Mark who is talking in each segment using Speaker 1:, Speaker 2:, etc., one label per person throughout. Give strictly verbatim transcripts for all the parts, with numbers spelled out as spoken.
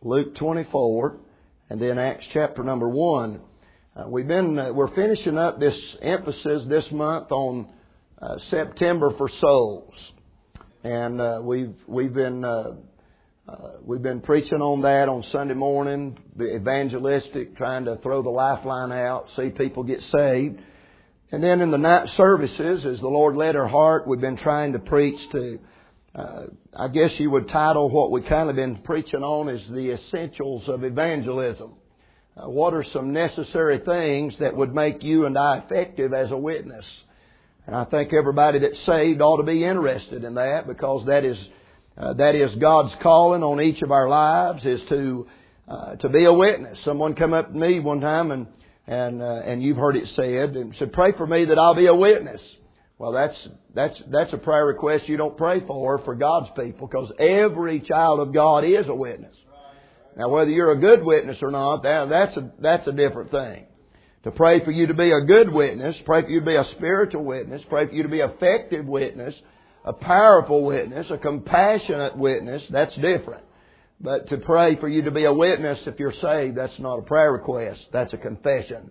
Speaker 1: Luke twenty-four, and then Acts chapter number one. Uh, we've been uh, we're finishing up this emphasis this month on uh, September for souls, and uh, we've we've been uh, uh, we've been preaching on that on Sunday morning, the evangelistic, trying to throw the lifeline out, see people get saved. And then in the night services, as the Lord led our heart, we've been trying to preach to, uh, I guess you would title what we've kind of been preaching on as the essentials of evangelism. Uh, what are some necessary things that would make you and I effective as a witness? And I think everybody that's saved ought to be interested in that, because that is uh, that is God's calling on each of our lives, is to uh, to be a witness. Someone come up to me one time and And uh, and you've heard it said, and said, "Pray for me that I'll be a witness." Well, that's that's that's a prayer request you don't pray for for God's people, because every child of God is a witness. Now, whether you're a good witness or not, that, that's a that's a different thing. To pray for you to be a good witness, pray for you to be a spiritual witness, pray for you to be an effective witness, a powerful witness, a compassionate witness, that's different. But to pray for you to be a witness if you're saved, that's not a prayer request. That's a confession.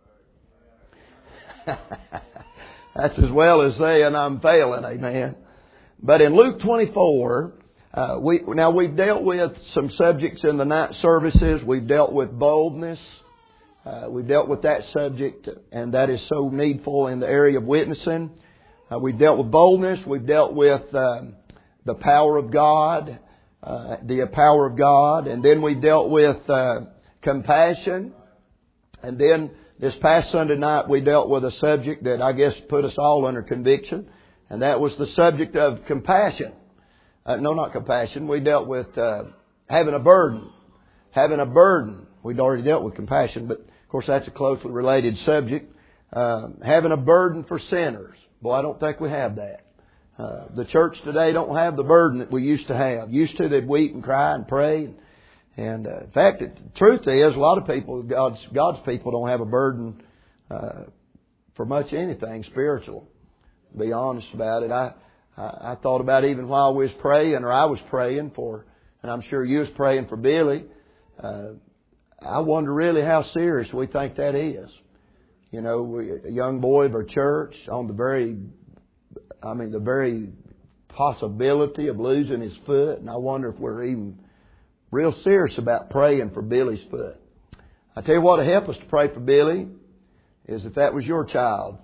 Speaker 1: That's as well as saying I'm failing, amen. But in Luke twenty-four, uh, we now we've dealt with some subjects in the night services. We've dealt with boldness. Uh, we've dealt with that subject, and that is so needful in the area of witnessing. Uh, we've dealt with boldness. We've dealt with um, the power of God. Uh, the power of God, and then we dealt with uh, compassion, and then this past Sunday night we dealt with a subject that I guess put us all under conviction, and that was the subject of compassion. Uh, no, not compassion. We dealt with uh, having a burden, having a burden. We'd already dealt with compassion, but of course that's a closely related subject. Uh, having a burden for sinners. Boy, I don't think we have that. Uh, the church today don't have the burden that we used to have. Used to, they'd weep and cry and pray. And, and uh, in fact, the truth is, a lot of people, God's God's people, don't have a burden uh, for much anything spiritual. To be honest about it, I, I I thought about even while we was praying, or I was praying for, and I'm sure you was praying for Billy. Uh, I wonder really how serious we think that is. You know, we, a young boy of our church on the very I mean, the very possibility of losing his foot. And I wonder if we're even real serious about praying for Billy's foot. I tell you what will help us to pray for Billy is if that was your child.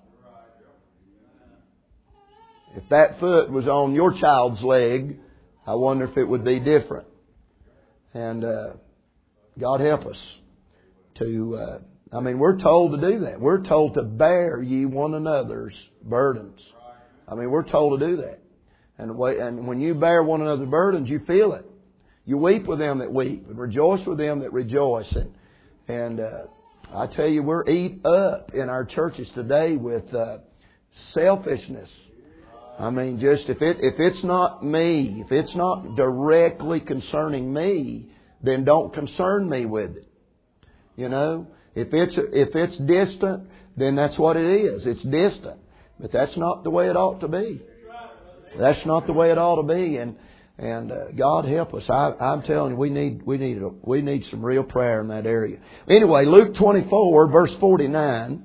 Speaker 1: If that foot was on your child's leg, I wonder if it would be different. And uh, God help us to, uh, I mean, we're told to do that. We're told to bear ye one another's burdens. I mean, we're told to do that. And and when you bear one another's burdens, you feel it. You weep with them that weep and rejoice with them that rejoice. And, and uh, I tell you, we're eat up in our churches today with uh, selfishness. I mean, just if it if it's not me, if it's not directly concerning me, then don't concern me with it. You know, if it's if it's distant, then that's what it is. It's distant. But that's not the way it ought to be. That's not the way it ought to be, and and uh, God help us. I, I'm telling you, we need we need a, we need some real prayer in that area. Anyway, Luke twenty-four, verse forty-nine.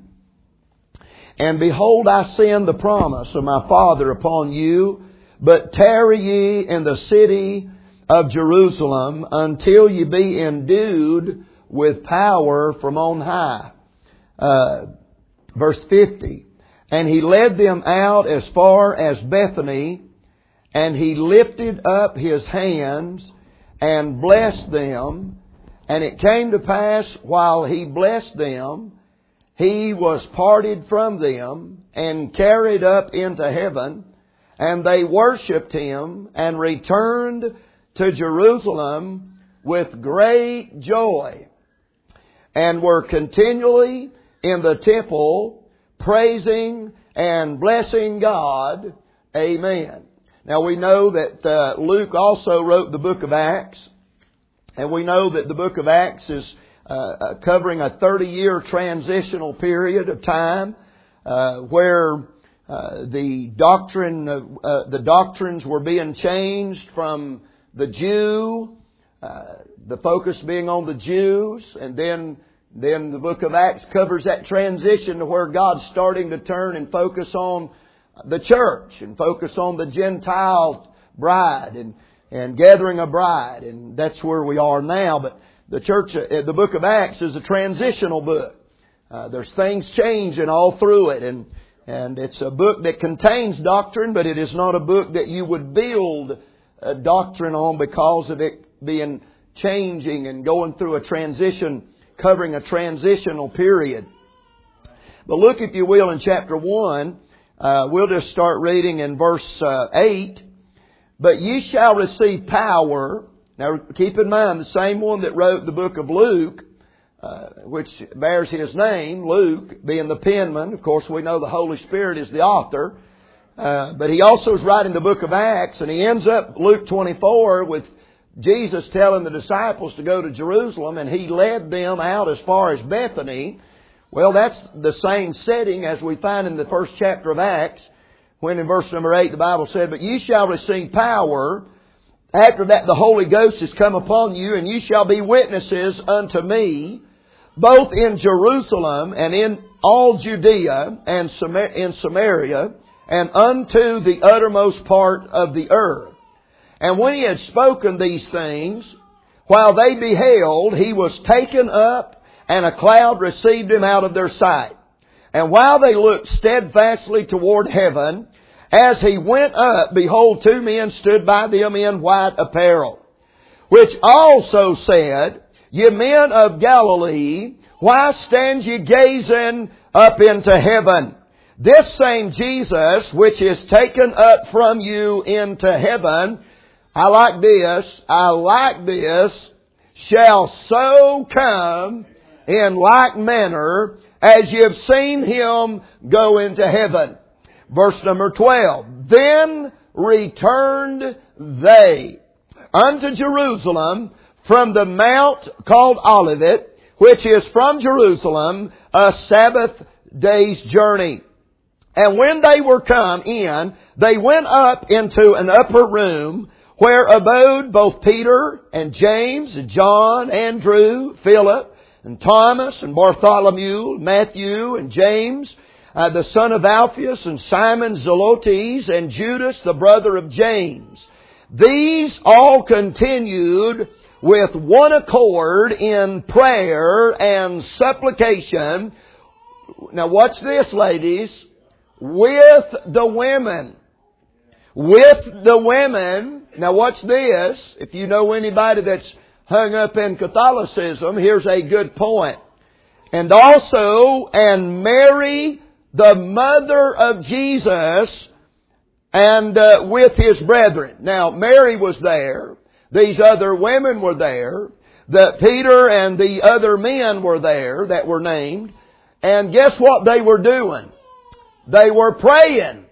Speaker 1: And behold, I send the promise of my Father upon you, but tarry ye in the city of Jerusalem until ye be endued with power from on high. Uh, verse fifty. And he led them out as far as Bethany, and he lifted up his hands and blessed them. And it came to pass, while he blessed them, he was parted from them and carried up into heaven. And they worshipped him and returned to Jerusalem with great joy, and were continually in the temple praising and blessing God. Amen. Now we know that uh, Luke also wrote the book of Acts. And we know that the book of Acts is uh, uh, covering a thirty-year transitional period of time uh, where uh, the doctrine, uh, uh, the doctrines were being changed from the Jew uh, the focus being on the Jews, and then then the book of Acts covers that transition to where God's starting to turn and focus on the church and focus on the Gentile bride and, and gathering a bride. And that's where we are now. But the church, the book of Acts is a transitional book. Uh, there's things changing all through it. And, and it's a book that contains doctrine, but it is not a book that you would build a doctrine on because of it being changing and going through a transition, covering a transitional period. But look, if you will, in chapter one, uh, we'll just start reading in verse uh, eight. But ye shall receive power. Now keep in mind, the same one that wrote the book of Luke, uh, which bears his name, Luke, being the penman. Of course, we know the Holy Spirit is the author. Uh, but he also is writing the book of Acts, and he ends up, Luke twenty-four, with Jesus telling the disciples to go to Jerusalem, and He led them out as far as Bethany. Well, that's the same setting as we find in the first chapter of Acts, when in verse number eight the Bible said, But ye shall receive power. After that the Holy Ghost is come upon you, and ye shall be witnesses unto me, both in Jerusalem and in all Judea and in Samaria, and unto the uttermost part of the earth. And when he had spoken these things, while they beheld, he was taken up, and a cloud received him out of their sight. And while they looked steadfastly toward heaven, as he went up, behold, two men stood by them in white apparel, which also said, Ye men of Galilee, why stand ye gazing up into heaven? This same Jesus, which is taken up from you into heaven, I like this, I like this, shall so come in like manner as ye have seen Him go into heaven. Verse number twelve. Then returned they unto Jerusalem from the mount called Olivet, which is from Jerusalem a Sabbath day's journey. And when they were come in, they went up into an upper room, where abode both Peter and James and John, Andrew, Philip, and Thomas, and Bartholomew, Matthew, and James, uh, the son of Alphaeus, and Simon Zelotes, and Judas, the brother of James. These all continued with one accord in prayer and supplication. Now watch this, ladies. With the women. With the women. Now watch this. If you know anybody that's hung up in Catholicism, here's a good point. And also, and Mary, the mother of Jesus, and uh, with his brethren. Now, Mary was there. These other women were there. The Peter and the other men were there that were named. And guess what they were doing? They were praying.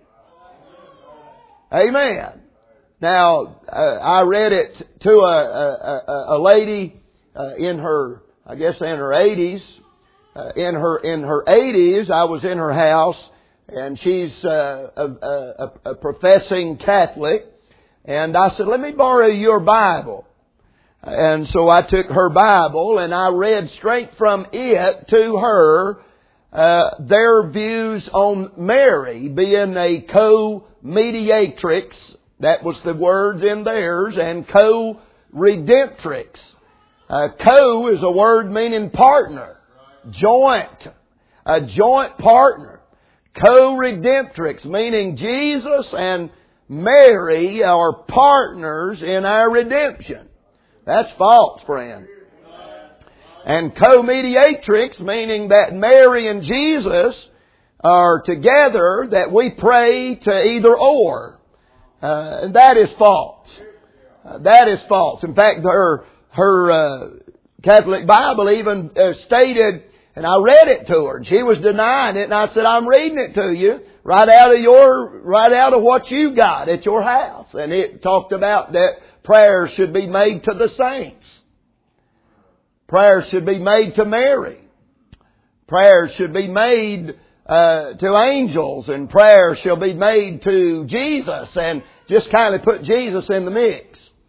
Speaker 1: Amen. Now, uh, I read it to a, a, a lady uh, in her, I guess in her eighties. Uh, in her in her eighties, I was in her house, and she's uh, a, a, a professing Catholic. And I said, let me borrow your Bible. And so I took her Bible, and I read straight from it to her Uh, their views on Mary being a co-mediatrix. That was the words in theirs. And co-redemptrix. Uh, co is a word meaning partner. Joint. A joint partner. Co-redemptrix, meaning Jesus and Mary are partners in our redemption. That's false, friend. And co-mediatrix, meaning that Mary and Jesus are together, that we pray to either or. Uh, and that is false. Uh, that is false. In fact, her her uh, Catholic Bible even uh, stated, and I read it to her, and she was denying it, and I said, I'm reading it to you right out of your, right out of what you got at your house. And it talked about that prayers should be made to the saints. Prayers should be made to Mary. Prayers should be made uh, to angels. And prayers shall be made to Jesus. And just kind of put Jesus in the mix.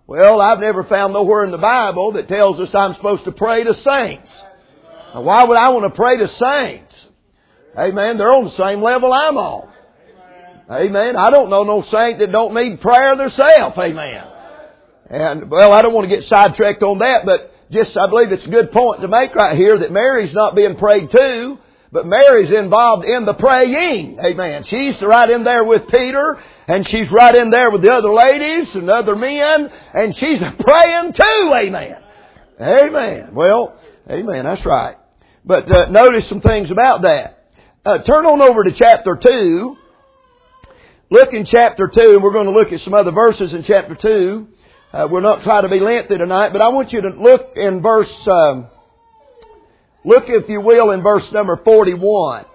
Speaker 1: Well, I've never found nowhere in the Bible that tells us I'm supposed to pray to saints. Now, why would I want to pray to saints? Amen. They're on the same level I'm on. Amen. I don't know no saint that don't need prayer themselves. Amen. And, well, I don't want to get sidetracked on that, but just, I believe it's a good point to make right here that Mary's not being prayed to, but Mary's involved in the praying. Amen. She's right in there with Peter, and she's right in there with the other ladies and other men, and she's praying too. Amen. Amen. Well, amen. That's right. But uh, notice some things about that. Uh, turn on over to chapter two. Look in chapter two, and we're going to look at some other verses in chapter two. Uh, we're not trying to be lengthy tonight, but I want you to look in verse, um, look if you will in verse number forty-one.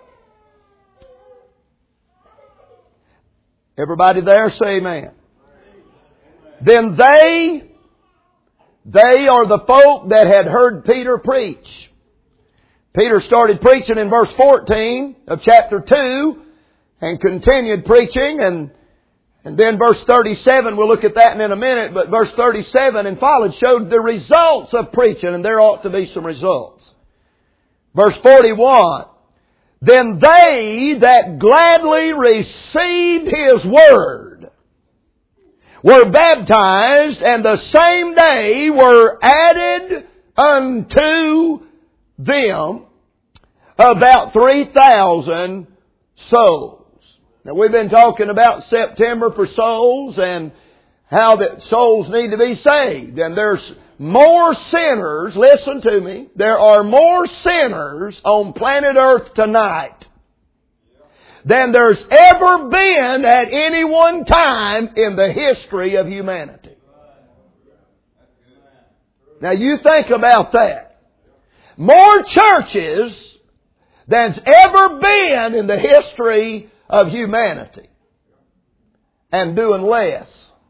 Speaker 1: Everybody there say amen. Then they, they are the folk that had heard Peter preach. Peter started preaching in verse fourteen of chapter two and continued preaching, and And then verse thirty-seven, we'll look at that in a minute, but verse thirty-seven and followed showed the results of preaching, and there ought to be some results. Verse forty-one, then they that gladly received His word were baptized, and the same day were added unto them about three thousand souls. Now, we've been talking about September for souls and how that souls need to be saved. And there's more sinners, listen to me, there are more sinners on planet Earth tonight than there's ever been at any one time in the history of humanity. Now, you think about that. More churches than's ever been in the history of humanity, and doing less.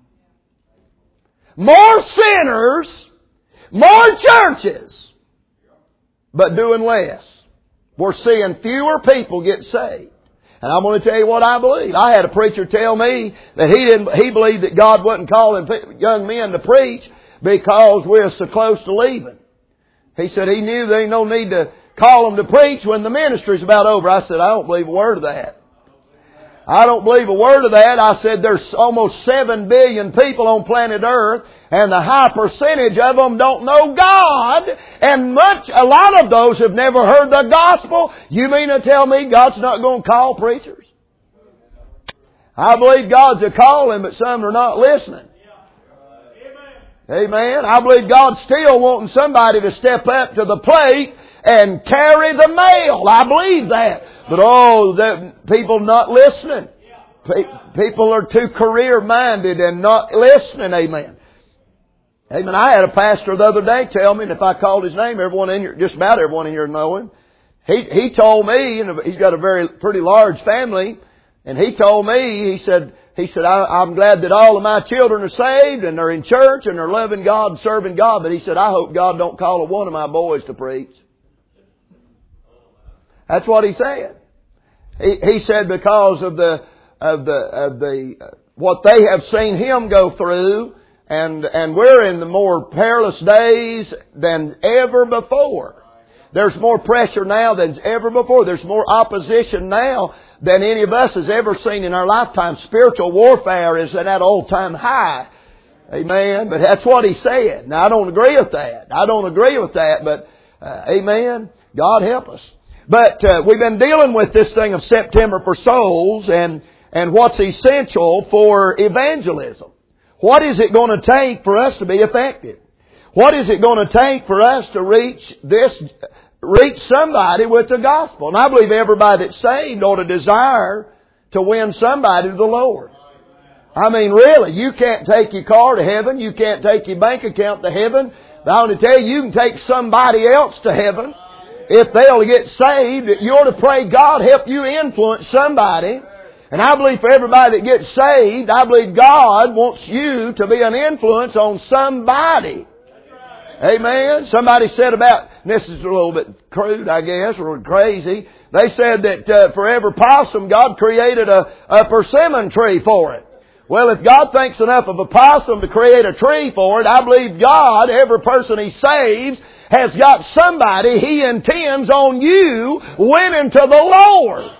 Speaker 1: More sinners, more churches, but doing less. We're seeing fewer people get saved. And I'm going to tell you what I believe. I had a preacher tell me that he didn't, he believed that God wasn't calling young men to preach because we're so close to leaving. He said he knew there ain't no need to call them to preach when the ministry's about over. I said, I don't believe a word of that. I don't believe a word of that. I said there's almost seven billion people on planet Earth, and the high percentage of them don't know God, and much, a lot of those have never heard the gospel. You mean to tell me God's not going to call preachers? I believe God's a calling, but some are not listening. Amen. I believe God's still wanting somebody to step up to the plate and carry the mail. I believe that. But oh, the people not listening. People are too career-minded and not listening. Amen. Amen. I had a pastor the other day tell me, and if I called his name, everyone in here, just about everyone in here know him. He, he told me, and he's got a very, pretty large family, and he told me, he said, he said, I, I'm glad that all of my children are saved and they're in church and they're loving God and serving God, but he said, I hope God don't call one of my boys to preach. That's what he said. He, he said because of the, of the, of the, uh, what they have seen him go through, and, and we're in the more perilous days than ever before. There's more pressure now than ever before. There's more opposition now than any of us has ever seen in our lifetime. Spiritual warfare is at that all-time high. Amen. But that's what he said. Now, I don't agree with that. I don't agree with that, but, uh, amen. God help us. But uh, we've been dealing with this thing of September for souls and, and what's essential for evangelism. What is it going to take for us to be effective? What is it going to take for us to reach this, reach somebody with the gospel? And I believe everybody that's saved ought to desire to win somebody to the Lord. I mean, really, you can't take your car to heaven. You can't take your bank account to heaven. But I want to tell you, you can take somebody else to heaven. If they'll get saved, you ought to pray God help you influence somebody. And I believe for everybody that gets saved, I believe God wants you to be an influence on somebody. Amen. Somebody said about, and this is a little bit crude, I guess, or crazy. They said that uh, for every possum, God created a, a persimmon tree for it. Well, if God thinks enough of a possum to create a tree for it, I believe God, every person He saves, has got somebody He intends on you winning to the Lord.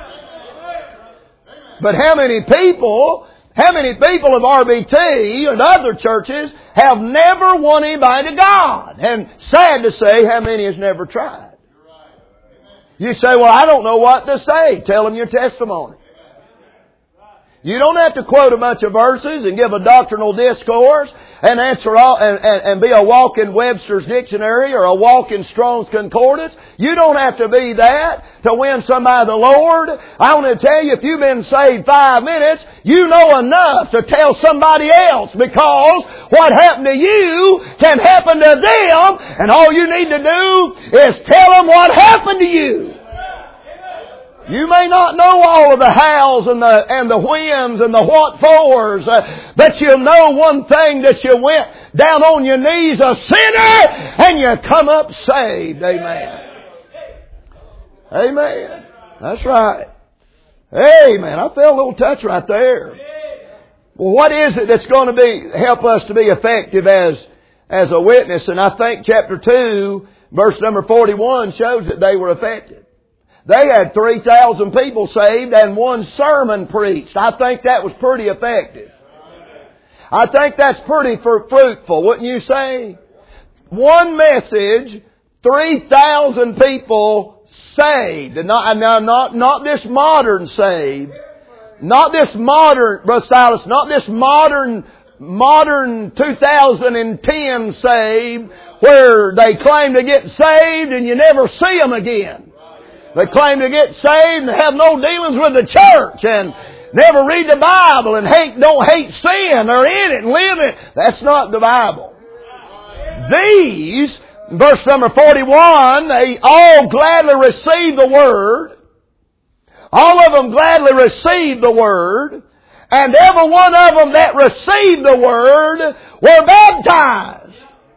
Speaker 1: But how many people, how many people of R B T and other churches have never won anybody to God? And sad to say, how many has never tried? You say, well, I don't know what to say. Tell them your testimony. You don't have to quote a bunch of verses and give a doctrinal discourse and answer all and, and, and be a walking Webster's dictionary or a walking Strong's Concordance. You don't have to be that to win somebody to the Lord. I want to tell you, if you've been saved five minutes, you know enough to tell somebody else, because what happened to you can happen to them, and all you need to do is tell them what happened to you. You may not know all of the hows and the and the whens and the what fors, uh, but you'll know one thing, that you went down on your knees a sinner and you come up saved. Amen. Amen. That's right. Amen. I felt a little touch right there. Well, what is it that's going to be help us to be effective as as a witness? And I think chapter two, verse number forty-one shows that they were effective. They had three thousand people saved and one sermon preached. I think that was pretty effective. I think that's pretty fruitful, wouldn't you say? One message, three thousand people saved. And not, now, not, not this modern saved. Not this modern, Brother Silas, not this modern, modern two thousand ten saved, where they claim to get saved and you never see them again. They claim to get saved and have no dealings with the church and never read the Bible and hate, don't hate sin. They're in it and live it. That's not the Bible. These, verse number forty-one, they all gladly received the Word. All of them gladly received the Word. And every one of them that received the Word were baptized.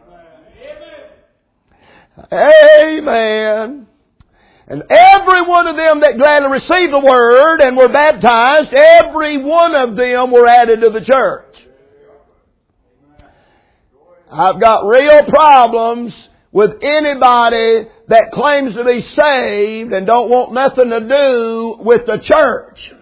Speaker 1: Amen. And every one of them that gladly received the Word and were baptized, every one of them were added to the church. I've got real problems with anybody that claims to be saved and don't want nothing to do with the church.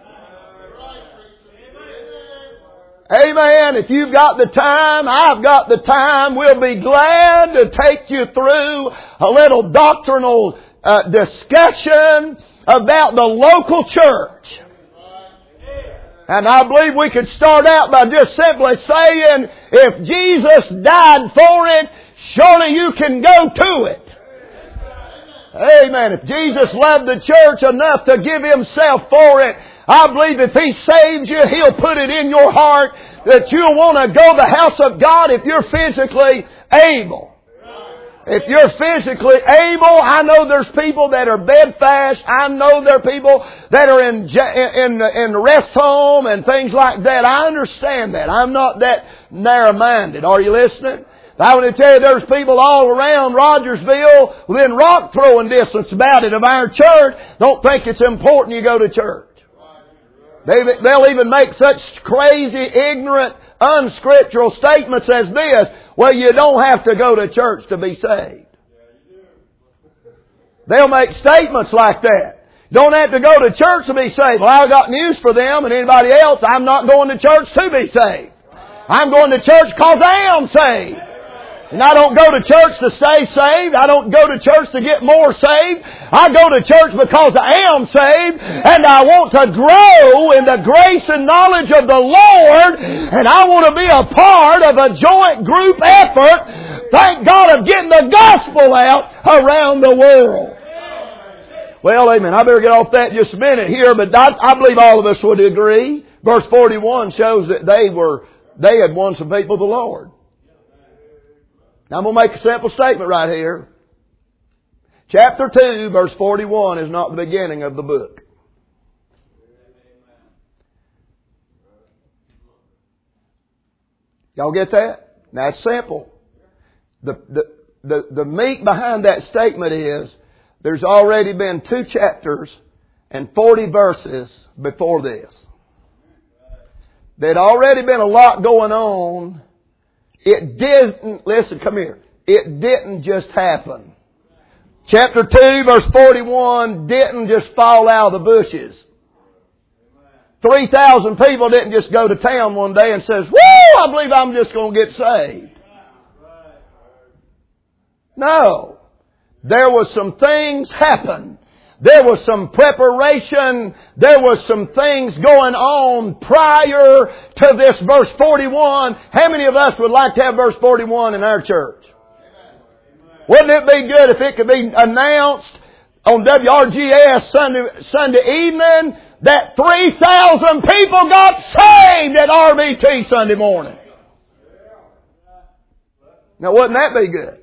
Speaker 1: Amen. If you've got the time, I've got the time. We'll be glad to take you through a little doctrinal Uh, discussion about the local church. And I believe we could start out by just simply saying, if Jesus died for it, surely you can go to it. Amen. If Jesus loved the church enough to give Himself for it, I believe if He saves you, He'll put it in your heart that you'll want to go to the house of God if you're physically able. If you're physically able, I know there's people that are bedfast. I know there are people that are in in in the rest home and things like that. I understand that. I'm not that narrow-minded. Are you listening? I want to tell you, there's people all around Rogersville within rock throwing distance about it of our church. Don't think it's important you go to church. They, they'll even make such crazy, ignorant, unscriptural statements as this. Well, you don't have to go to church to be saved. They'll make statements like that. Don't have to go to church to be saved. Well, I've got news for them and anybody else. I'm not going to church to be saved. I'm going to church because I am saved. And I don't go to church to stay saved. I don't go to church to get more saved. I go to church because I am saved. And I want to grow in the grace and knowledge of the Lord. And I want to be a part of a joint group effort, thank God, of getting the gospel out around the world. Well, amen. I better get off that in just a minute here. But I, I believe all of us would agree. Verse forty-one shows that they were, they had won some people to the Lord. Now I'm going to make a simple statement right here. Chapter two, verse forty-one is not the beginning of the book. Y'all get that? Now it's simple. The, the, the, the meat behind that statement is there's already been two chapters and forty verses before this. There'd already been a lot going on. It didn't, listen, come here. It didn't just happen. Chapter two, verse forty-one didn't just fall out of the bushes. three thousand people didn't just go to town one day and says, "Woo, I believe I'm just going to get saved." No. There was some things happen. There was some preparation. There was some things going on prior to this verse forty-one. How many of us would like to have verse forty-one in our church? Wouldn't it be good if it could be announced on W R G S Sunday, Sunday evening that three thousand people got saved at R B T Sunday morning? Now, wouldn't that be good?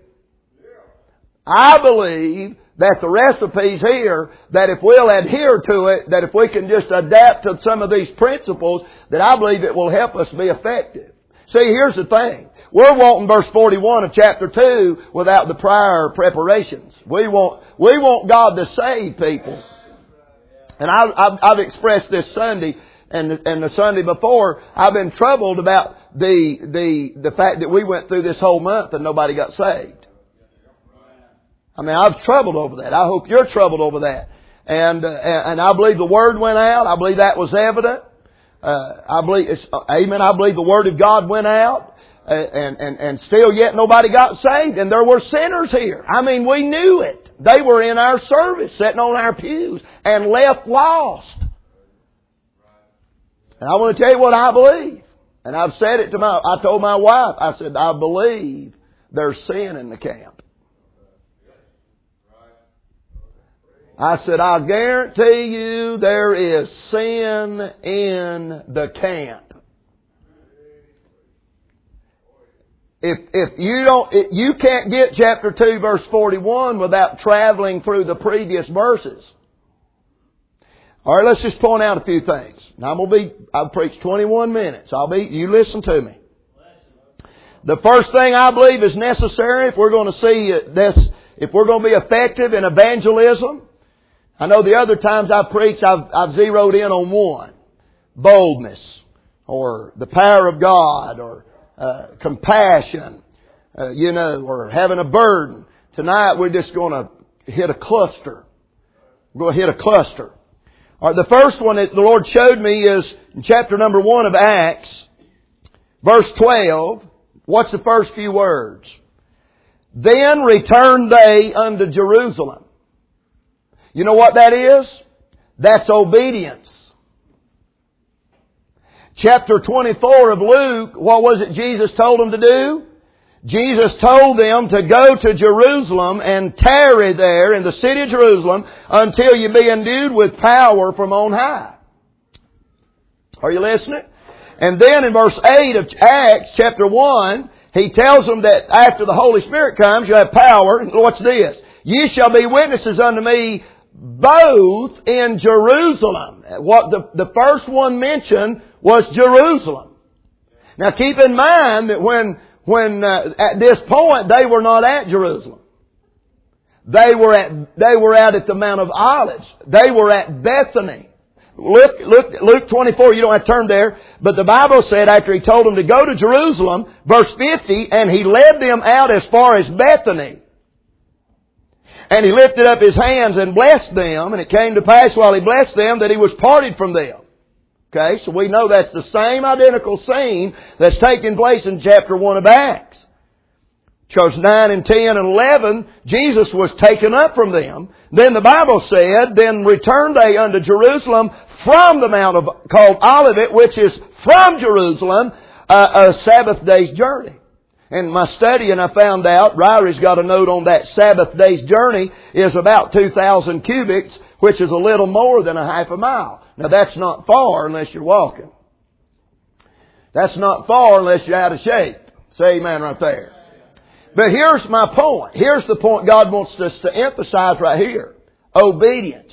Speaker 1: I believe that the recipe's here, that if we'll adhere to it, that if we can just adapt to some of these principles, that I believe it will help us be effective. See, here's the thing. We're wanting verse forty-one of chapter two without the prior preparations. We want, we want God to save people. And I, I've, I've expressed this Sunday and, and the Sunday before, I've been troubled about the, the, the fact that we went through this whole month and nobody got saved. I mean, I've troubled over that. I hope you're troubled over that. And, uh, and I believe the Word went out. I believe that was evident. Uh, I believe, it's, uh, amen, I believe the Word of God went out. Uh, and, and, and still yet nobody got saved. And there were sinners here. I mean, we knew it. They were in our service, sitting on our pews, and left lost. And I want to tell you what I believe. And I've said it to my, I told my wife, I said, I believe there's sin in the camp. I said, I guarantee you there is sin in the camp. If, if you don't, if you can't get chapter two verse forty-one without traveling through the previous verses. Alright, let's just point out a few things. Now I'm gonna be, I've preached twenty-one minutes. I'll be, you listen to me. The first thing I believe is necessary if we're going to see this, if we're going to be effective in evangelism. I know the other times I've preached, I've, I've zeroed in on one. Boldness, or the power of God, or uh, compassion, uh, you know, or having a burden. Tonight we're just going to hit a cluster. We're going to hit a cluster. All right, the first one that the Lord showed me is in chapter number one of Acts, verse twelve. What's the first few words? Then returned they unto Jerusalem. You know what that is? That's obedience. Chapter twenty-four of Luke, what was it Jesus told them to do? Jesus told them to go to Jerusalem and tarry there in the city of Jerusalem until you be endued with power from on high. Are you listening? And then in verse eight of Acts chapter one, He tells them that after the Holy Spirit comes, you have power. What's this? Ye shall be witnesses unto me both in Jerusalem. What the, the first one mentioned was Jerusalem. Now keep in mind that when, when uh, at this point they were not at Jerusalem. They were at, they were out at the Mount of Olives. They were at Bethany. Look, look, Luke twenty-four, you don't have to turn there, but the Bible said after He told them to go to Jerusalem, verse fifty, and He led them out as far as Bethany. And He lifted up His hands and blessed them, and it came to pass while He blessed them that He was parted from them. Okay, so we know that's the same identical scene that's taking place in chapter one of Acts. Because nine and ten and eleven, Jesus was taken up from them. Then the Bible said, then returned they unto Jerusalem from the Mount of, called Olivet, which is from Jerusalem, uh, a Sabbath day's journey. In my study, and I found out, Ryrie's got a note on that Sabbath day's journey is about two thousand cubits, which is a little more than a half a mile. Now that's not far unless you're walking. That's not far unless you're out of shape. Say amen right there. But here's my point. Here's the point God wants us to emphasize right here. Obedience.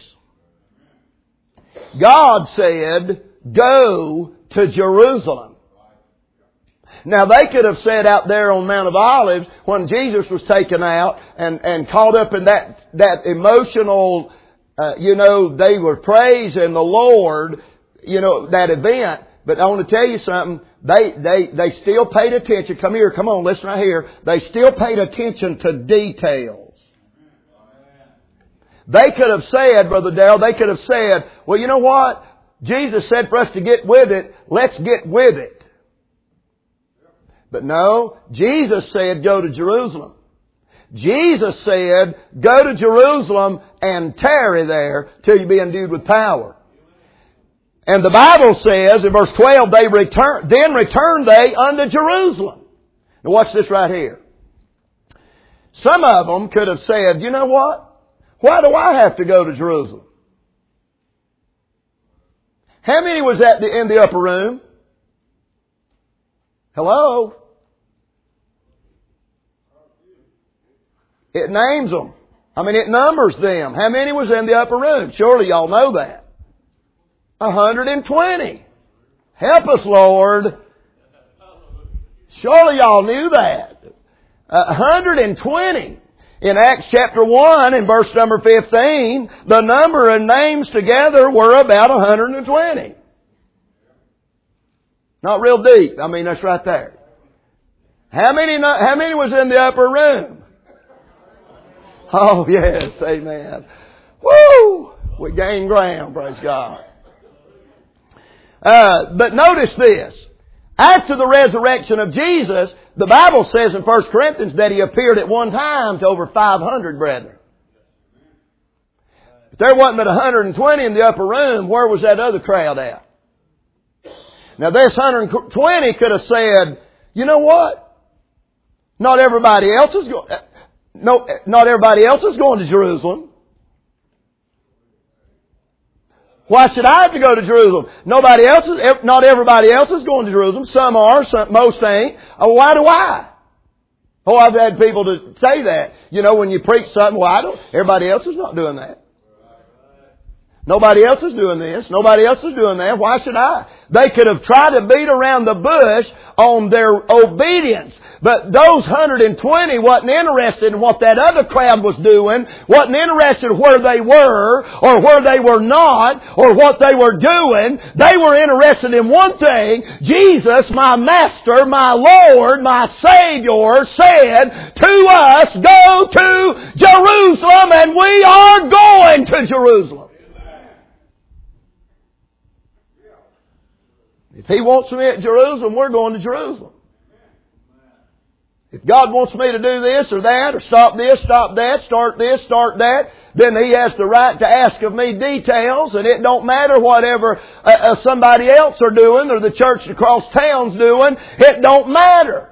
Speaker 1: God said, go to Jerusalem. Now they could have said out there on Mount of Olives when Jesus was taken out and, and caught up in that, that emotional, uh, you know, they were praising the Lord, you know, that event. But I want to tell you something. They, they, they still paid attention. Come here, come on, listen right here. They still paid attention to details. They could have said, Brother Darrell, they could have said, well, you know what? Jesus said for us to get with it. Let's get with it. But no, Jesus said go to Jerusalem. Jesus said go to Jerusalem and tarry there till you be endued with power. And the Bible says in verse twelve, they return, then returned they unto Jerusalem. Now watch this right here. Some of them could have said, you know what? Why do I have to go to Jerusalem? How many was at the, in the upper room? Hello? It names them. I mean, it numbers them. How many was in the upper room? Surely y'all know that. one hundred twenty. Help us, Lord. Surely y'all knew that. one hundred twenty. In Acts chapter one, in verse number fifteen, the number of names together were about one hundred twenty. Not real deep. I mean, that's right there. How many, how many was in the upper room? Oh, yes. Amen. Woo! We gained ground. Praise God. Uh, but notice this. After the resurrection of Jesus, the Bible says in First Corinthians that He appeared at one time to over five hundred brethren. If there wasn't but one hundred twenty in the upper room, where was that other crowd at? Now this one hundred twenty could have said, you know what? Not everybody else is going, no, not everybody else is going to Jerusalem. Why should I have to go to Jerusalem? Nobody else is, not everybody else is going to Jerusalem. Some are, some, most ain't. Oh, why do I? Oh, I've had people to say that. You know, when you preach something, well, I don't, everybody else is not doing that. Nobody else is doing this. Nobody else is doing that. Why should I? They could have tried to beat around the bush on their obedience. But those one hundred twenty wasn't interested in what that other crowd was doing, wasn't interested where they were or where they were not or what they were doing. They were interested in one thing. Jesus, my Master, my Lord, my Savior, said to us, go to Jerusalem, and we are going to Jerusalem. If He wants me at Jerusalem, we're going to Jerusalem. If God wants me to do this or that, or stop this, stop that, start this, start that, then He has the right to ask of me details, and it don't matter whatever uh, uh, somebody else are doing or the church across town's doing. It don't matter.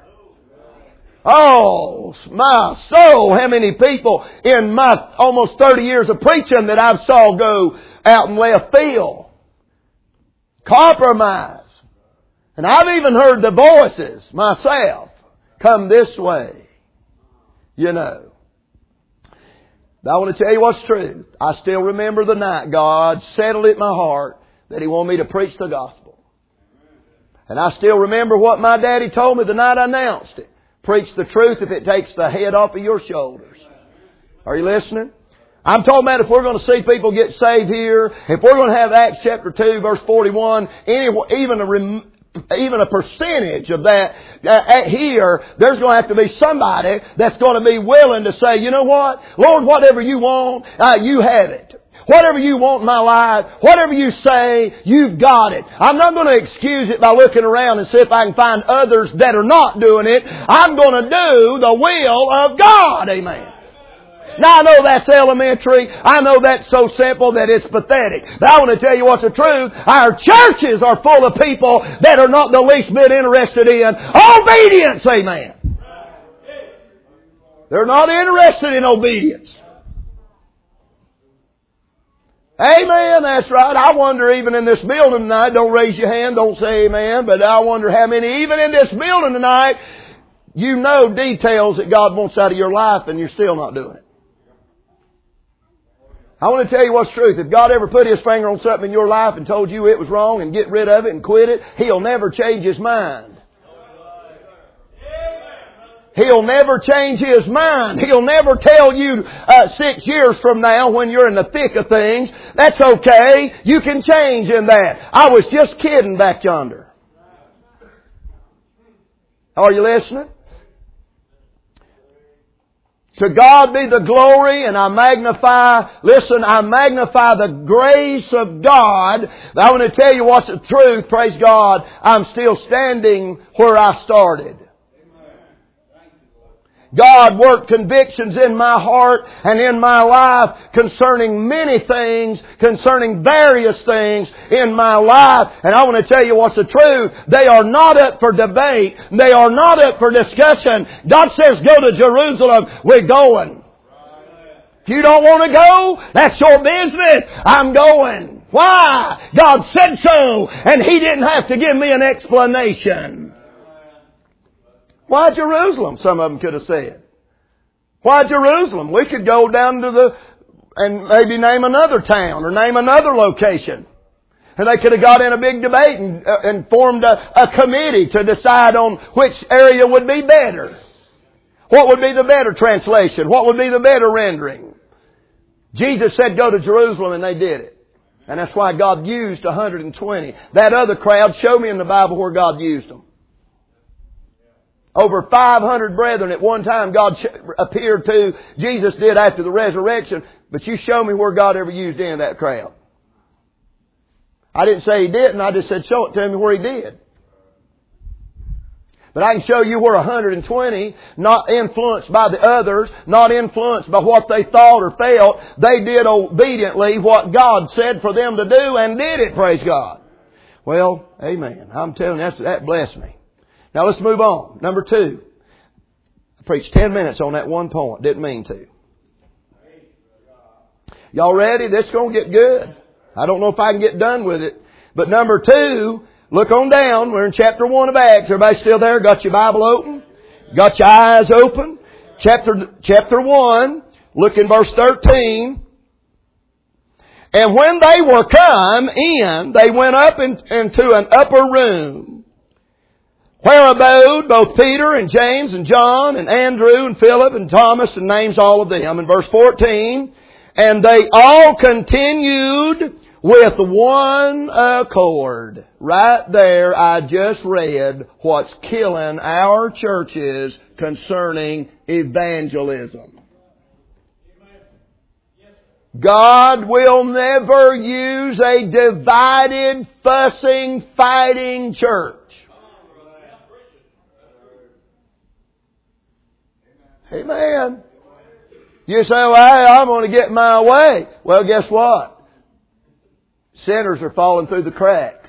Speaker 1: Oh, my soul, how many people in my almost thirty years of preaching that I've saw go out in left field. Compromise. And I've even heard the voices myself come this way. You know. But I want to tell you what's true. I still remember the night God settled it in my heart that He wanted me to preach the gospel. And I still remember what my daddy told me the night I announced it. Preach the truth if it takes the head off of your shoulders. Are you listening? I'm talking about if we're going to see people get saved here, if we're going to have Acts chapter two, verse forty-one, any, even a rem, even a percentage of that uh, here, there's going to have to be somebody that's going to be willing to say, you know what? Lord, whatever you want, uh, you have it. Whatever you want in my life, whatever you say, you've got it. I'm not going to excuse it by looking around and see if I can find others that are not doing it. I'm going to do the will of God. Amen. Now I know that's elementary. I know that's so simple that it's pathetic. But I want to tell you what's the truth. Our churches are full of people that are not the least bit interested in obedience. Amen. They're not interested in obedience. Amen. That's right. I wonder even in this building tonight, don't raise your hand, don't say amen, but I wonder how many even in this building tonight, you know details that God wants out of your life and you're still not doing it. I want to tell you what's truth. If God ever put His finger on something in your life and told you it was wrong and get rid of it and quit it, He'll never change His mind. He'll never change His mind. He'll never tell you uh, six years from now when you're in the thick of things, that's okay. You can change in that. I was just kidding back yonder. Are you listening? To God be the glory, and I magnify, listen, I magnify the grace of God. I want to tell you what's the truth, praise God. I'm still standing where I started. God worked convictions in my heart and in my life concerning many things, concerning various things in my life. And I want to tell you what's the truth. They are not up for debate. They are not up for discussion. God says, go to Jerusalem. We're going. If you don't want to go, that's your business. I'm going. Why? God said so. And He didn't have to give me an explanation. Why Jerusalem? Some of them could have said. Why Jerusalem? We could go down to the, and maybe name another town or name another location. And they could have got in a big debate and, uh, and formed a, a committee to decide on which area would be better. What would be the better translation? What would be the better rendering? Jesus said go to Jerusalem, and they did it. And that's why God used one hundred twenty. That other crowd, show me in the Bible where God used them. Over five hundred brethren at one time God appeared to. Jesus did after the resurrection. But you show me where God ever used any of that crowd. I didn't say He didn't. I just said show it to me where He did. But I can show you where one hundred twenty, not influenced by the others, not influenced by what they thought or felt, they did obediently what God said for them to do and did it, praise God. Well, amen. I'm telling you, that's, that blessed me. Now let's move on. Number two. I preached ten minutes on that one point. Didn't mean to. Y'all ready? This is going to get good. I don't know if I can get done with it. But number two, look on down. We're in chapter one of Acts. Everybody still there? Got your Bible open? Got your eyes open? Chapter, chapter one. Look in verse thirteen. And when they were come in, they went up in, into an upper room, where abode both Peter and James and John and Andrew and Philip and Thomas, and names all of them. In verse fourteen, and they all continued with one accord. Right there, I just read what's killing our churches concerning evangelism. God will never use a divided, fussing, fighting church. Amen. You say, well, hey, I'm going to get my way. Well, guess what? Sinners are falling through the cracks.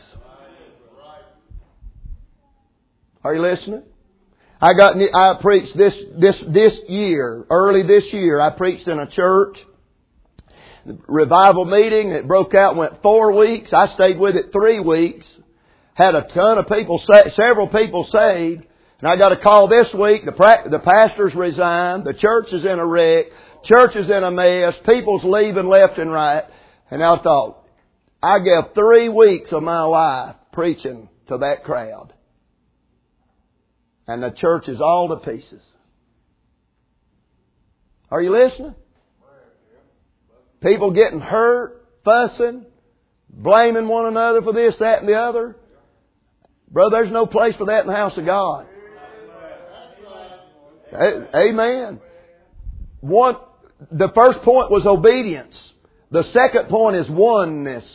Speaker 1: Are you listening? I got, I preached this, this, this year, early this year, I preached in a church, revival meeting. It broke out, went four weeks. I stayed with it three weeks. Had a ton of people, several people saved. And I got a call this week, the, pra- the pastor's resigned, the church is in a wreck, church is in a mess, people's leaving left and right. And I thought, I gave three weeks of my life preaching to that crowd. And the church is all to pieces. Are you listening? People getting hurt, fussing, blaming one another for this, that, and the other. Brother, there's no place for that in the house of God. Amen. One, the first point was obedience. The second point is oneness.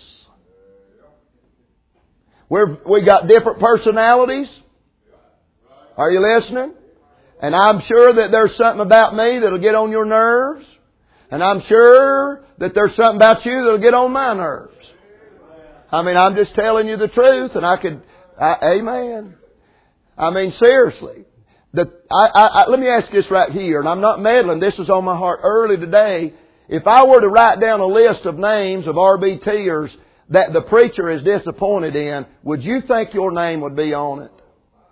Speaker 1: We're, we got different personalities. Are you listening? And I'm sure that there's something about me that'll get on your nerves. And I'm sure that there's something about you that'll get on my nerves. I mean, I'm just telling you the truth, and I could, I, amen. I mean, seriously. The, I, I, I, let me ask this right here, and I'm not meddling. This was on my heart early today. If I were to write down a list of names of R B T'ers that the preacher is disappointed in, would you think your name would be on it?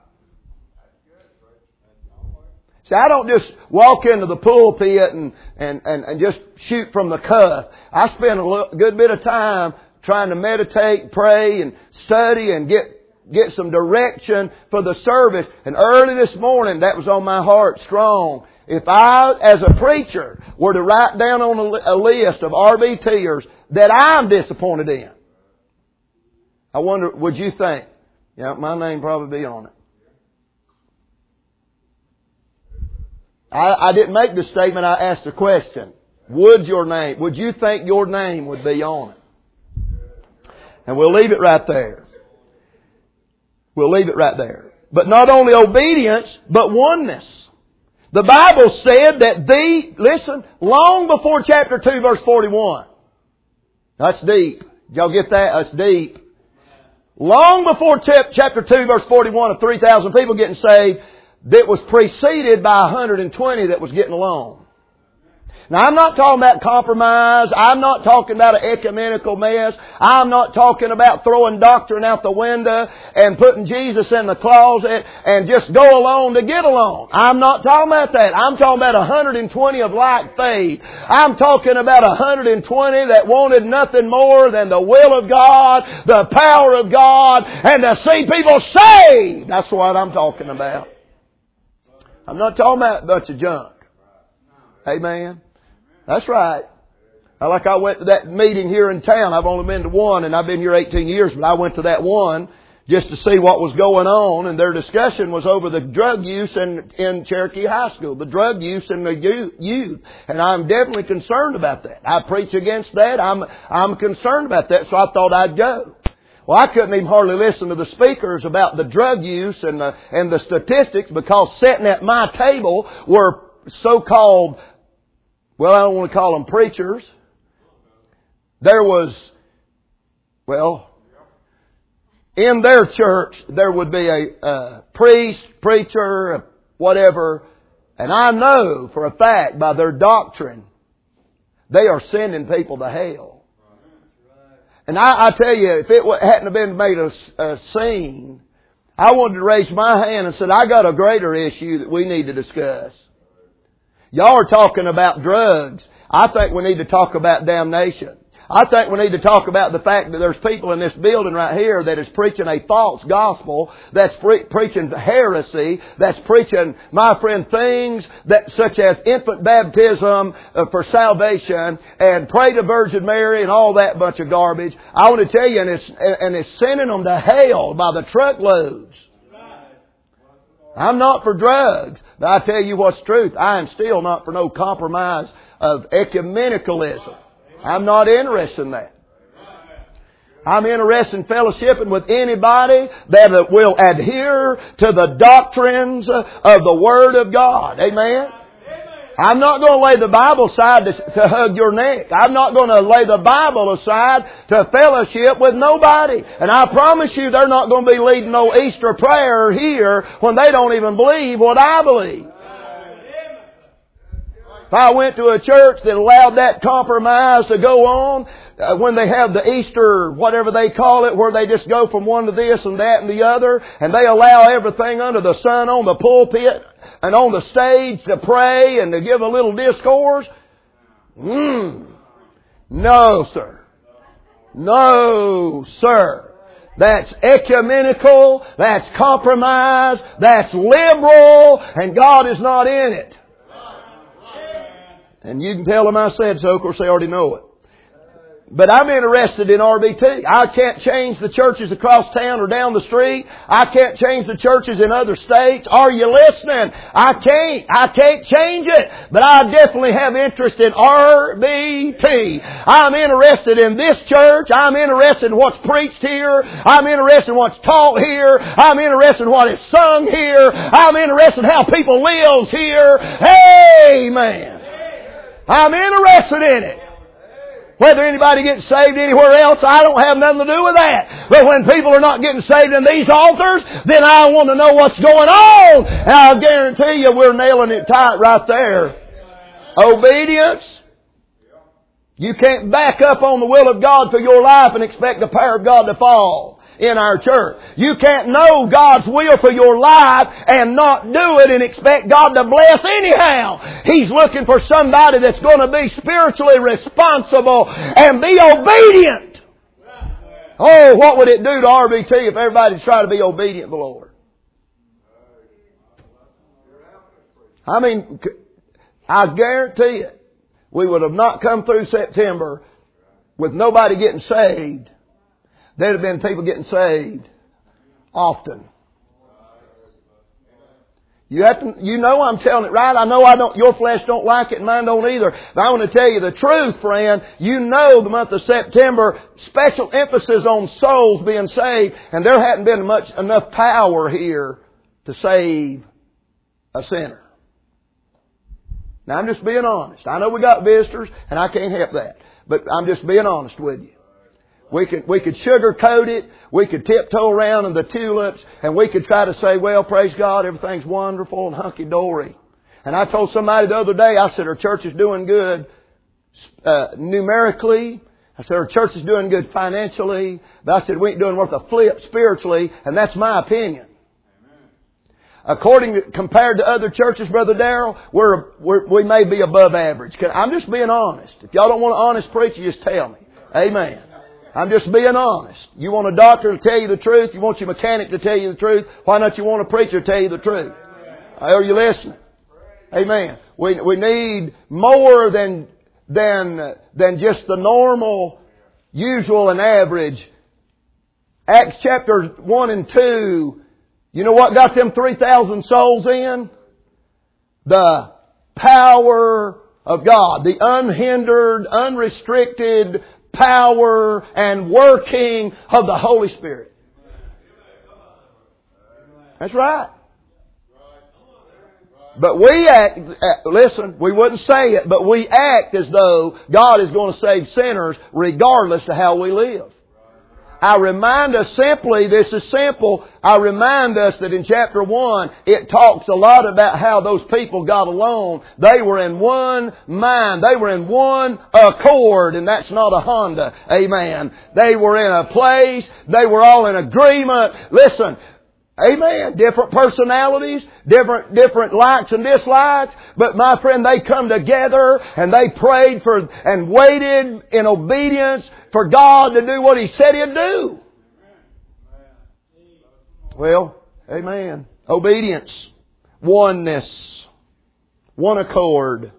Speaker 1: See, I don't just walk into the pulpit and, and, and, and just shoot from the cuff. I spend a good bit of time trying to meditate, pray, and study and get get some direction for the service. And early this morning, that was on my heart strong. If I, as a preacher, were to write down on a list of R B Ters that I'm disappointed in, I wonder, would you think, yeah, my name probably be on it. I, I didn't make the statement, I asked the question. Would your name, would you think your name would be on it? And we'll leave it right there. We'll leave it right there. But not only obedience, but oneness. The Bible said that the, listen, long before chapter two verse forty-one. That's deep. Did y'all get that? That's deep. Long before chapter two verse forty-one of three thousand people getting saved, that was preceded by one hundred twenty that was getting along. Now, I'm not talking about compromise. I'm not talking about an ecumenical mess. I'm not talking about throwing doctrine out the window and putting Jesus in the closet and just go along to get along. I'm not talking about that. I'm talking about one hundred twenty of like faith. I'm talking about one hundred twenty that wanted nothing more than the will of God, the power of God, and to see people saved. That's what I'm talking about. I'm not talking about a bunch of junk. Amen. That's right. Like I went to that meeting here in town. I've only been to one, and I've been here eighteen years, but I went to that one just to see what was going on, and their discussion was over the drug use in, in Cherokee High School, the drug use in the youth. And I'm definitely concerned about that. I preach against that. I'm, I'm concerned about that, so I thought I'd go. Well, I couldn't even hardly listen to the speakers about the drug use and the, and the statistics, because sitting at my table were so-called, well, I don't want to call them preachers. There was, well, in their church, there would be a, a priest, preacher, whatever, and I know for a fact by their doctrine, they are sending people to hell. And I, I tell you, if it hadn't been made a, a scene, I wanted to raise my hand and said, I got a greater issue that we need to discuss. Y'all are talking about drugs. I think we need to talk about damnation. I think we need to talk about the fact that there's people in this building right here that is preaching a false gospel, that's pre- preaching heresy, that's preaching, my friend, things that such as infant baptism uh, for salvation and pray to Virgin Mary and all that bunch of garbage. I want to tell you, and it's, and it's sending them to hell by the truckloads. I'm not for drugs, but I tell you what's truth. I am still not for no compromise of ecumenicalism. I'm not interested in that. I'm interested in fellowshipping with anybody that will adhere to the doctrines of the Word of God. Amen? I'm not going to lay the Bible aside to, to hug your neck. I'm not going to lay the Bible aside to fellowship with nobody. And I promise you they're not going to be leading no Easter prayer here when they don't even believe what I believe. If I went to a church that allowed that compromise to go on, uh, when they have the Easter, whatever they call it, where they just go from one to this and that and the other, and they allow everything under the sun on the pulpit and on the stage to pray and to give a little discourse, mm, no, sir. No, sir. That's ecumenical, that's compromise, that's liberal, and God is not in it. And you can tell them I said so, of course they already know it. But I'm interested in R B T. I can't change the churches across town or down the street. I can't change the churches in other states. Are you listening? I can't. I can't change it. But I definitely have interest in R B T. I'm interested in this church. I'm interested in what's preached here. I'm interested in what's taught here. I'm interested in what is sung here. I'm interested in how people live here. Amen. I'm interested in it. Whether anybody gets saved anywhere else, I don't have nothing to do with that. But when people are not getting saved in these altars, then I want to know what's going on. And I'll guarantee you we're nailing it tight right there. Obedience. You can't back up on the will of God for your life and expect the power of God to fall in our church. You can't know God's will for your life and not do it and expect God to bless anyhow. He's looking for somebody that's going to be spiritually responsible and be obedient. Oh, what would it do to R B T if everybody tried to be obedient to the Lord? I mean, I guarantee it, we would have not come through September with nobody getting saved. There'd have been people getting saved often. You have to, you know I'm telling it right. I know I don't, your flesh don't like it and mine don't either. But I want to tell you the truth, friend. You know the month of September, special emphasis on souls being saved, and there hadn't been much enough power here to save a sinner. Now I'm just being honest. I know we got visitors and I can't help that. But I'm just being honest with you. We could, we could sugarcoat it. We could tiptoe around in the tulips. And we could try to say, well, praise God, everything's wonderful and hunky-dory. And I told somebody the other day, I said, our church is doing good uh, numerically. I said, our church is doing good financially. But I said, we ain't doing worth a flip spiritually. And that's my opinion. According to, compared to other churches, Brother Darrell, we're, we're, we may be above average. I'm just being honest. If y'all don't want an honest preacher, just tell me. Amen. I'm just being honest. You want a doctor to tell you the truth? You want your mechanic to tell you the truth? Why not you want a preacher to tell you the truth? Are you listening? Amen. We, we need more than, than, than just the normal, usual and average. Acts chapter one and two, you know what got them three thousand souls in? The power of God. The unhindered, unrestricted power and working of the Holy Spirit. That's right. But we act, listen, we wouldn't say it, but we act as though God is going to save sinners regardless of how we live. I remind us simply, this is simple, I remind us that in chapter one, it talks a lot about how those people got along. They were in one mind. They were in one accord, and that's not a Honda. Amen. They were in a place. They were all in agreement. Listen, amen. Different personalities, different, different likes and dislikes. But my friend, they come together and they prayed for and waited in obedience for God to do what He said He'd do. Well, amen. Obedience. Oneness. One accord.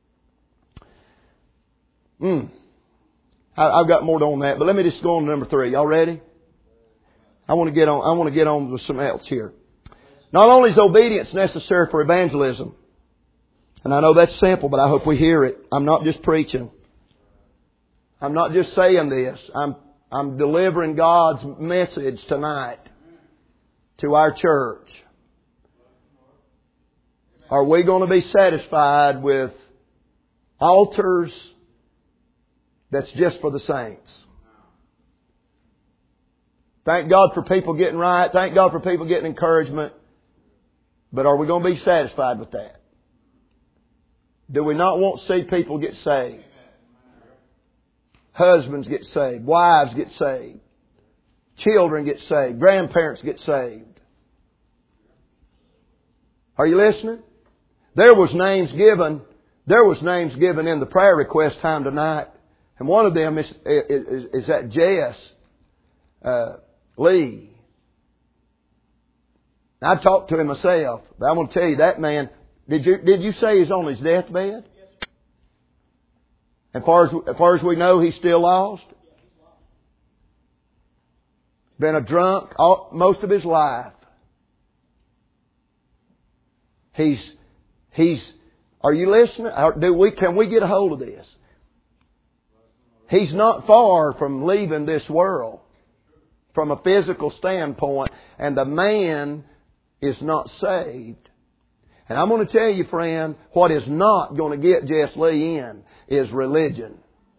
Speaker 1: Mm. I, I've got more on that, but let me just go on to number three. Y'all ready? I want to get on, I want to get on with something else here. Not only is obedience necessary for evangelism, and I know that's simple, but I hope we hear it. I'm not just preaching. I'm not just saying this. I'm, I'm delivering God's message tonight to our church. Are we going to be satisfied with altars that's just for the saints? Thank God for people getting right. Thank God for people getting encouragement. But are we going to be satisfied with that? Do we not want to see people get saved? Husbands get saved. Wives get saved. Children get saved. Grandparents get saved. Are you listening? There was names given. There was names given in the prayer request time tonight. And one of them is, is, is that Jess uh, Lee. I talked to him myself. But I want to tell you, that man, did you, did you say he's on his deathbed? As far as, as far as we know, he's still lost. Been a drunk all, most of his life. He's, he's, are you listening? Or do we, can we get a hold of this? He's not far from leaving this world from a physical standpoint, and the man is not saved. And I'm going to tell you, friend, what is not going to get Jess Lee in is religion.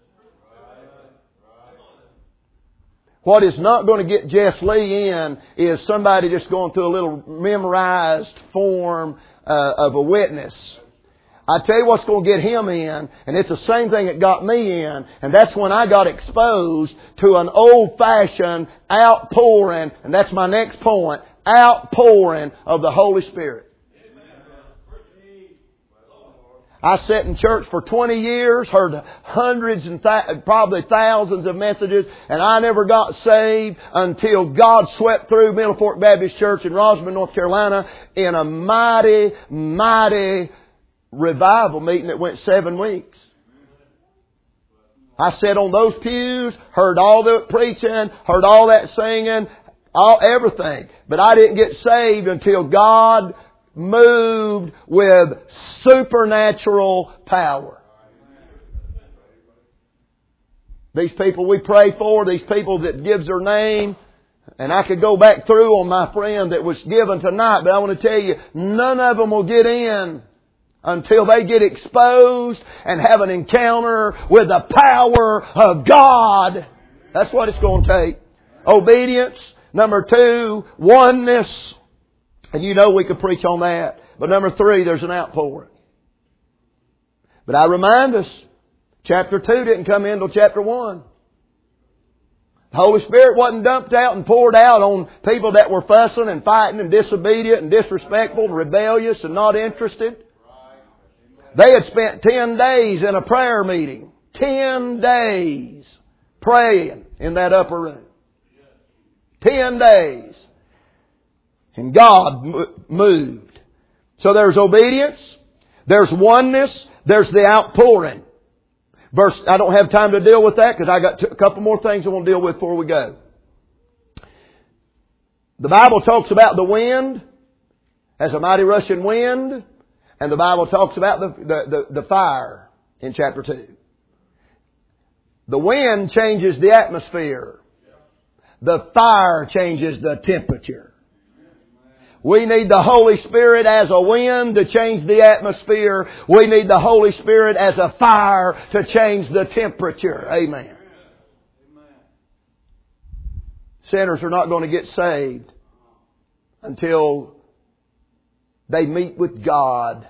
Speaker 1: What is not going to get Jess Lee in is somebody just going through a little memorized form uh, of a witness. I tell you what's going to get him in, and it's the same thing that got me in, and that's when I got exposed to an old-fashioned outpouring, and that's my next point, outpouring of the Holy Spirit. I sat in church for twenty years, heard hundreds and th- probably thousands of messages, and I never got saved until God swept through Middle Fork Baptist Church in Rosman, North Carolina, in a mighty, mighty revival meeting that went seven weeks. I sat on those pews, heard all the preaching, heard all that singing, all everything. But I didn't get saved until God moved with supernatural power. These people we pray for, these people that gives their name, and I could go back through on my friend that was given tonight, but I want to tell you, none of them will get in until they get exposed and have an encounter with the power of God. That's what it's going to take. Obedience. Number two, oneness. And you know we could preach on that. But number three, there's an outpouring. But I remind us, chapter two didn't come in until chapter one. The Holy Spirit wasn't dumped out and poured out on people that were fussing and fighting and disobedient and disrespectful and rebellious and not interested. They had spent ten days in a prayer meeting. Ten days praying in that upper room. Ten days. And God moved. So there's obedience. There's oneness. There's the outpouring. Verse, I don't have time to deal with that because I got a couple more things I want to deal with before we go. The Bible talks about the wind as a mighty rushing wind. And the Bible talks about the, the, the, the fire in chapter two. The wind changes the atmosphere. The fire changes the temperature. We need the Holy Spirit as a wind to change the atmosphere. We need the Holy Spirit as a fire to change the temperature. Amen. Sinners are not going to get saved until they meet with God.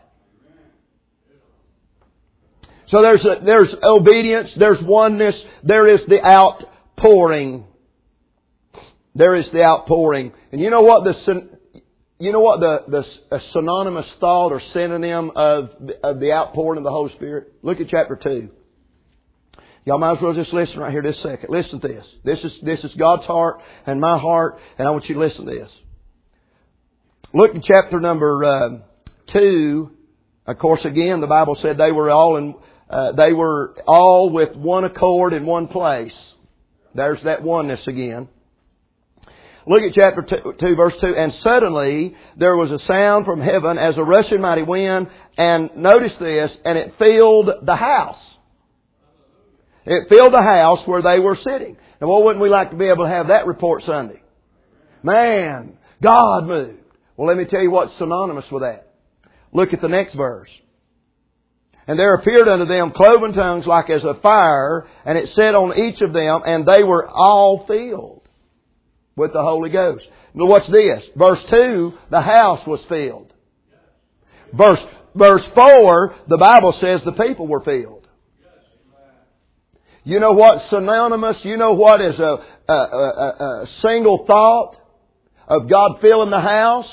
Speaker 1: So there's a, there's obedience, there's oneness, there is the outpouring. There is the outpouring. And you know what the you know what the, the a synonymous thought or synonym of, of the outpouring of the Holy Spirit? Look at chapter two. Y'all might as well just listen right here this second. Listen to this. This is this is God's heart and my heart, and I want you to listen to this. Look at chapter number uh, two. Of course, again, the Bible said they were all in. Uh, they were all with one accord in one place. There's that oneness again. Look at chapter two, two, verse two. And suddenly there was a sound from heaven as a rushing mighty wind. And notice this, and it filled the house. It filled the house where they were sitting. Now, well, wouldn't we like to be able to have that report Sunday? Man, God moved. Well, let me tell you what's synonymous with that. Look at the next verse. And there appeared unto them cloven tongues like as a fire, and it sat on each of them, and they were all filled with the Holy Ghost. Now watch this. Verse two, the house was filled. Verse, verse four, the Bible says the people were filled. You know what's synonymous? You know what is a, a, a, a single thought of God filling the house?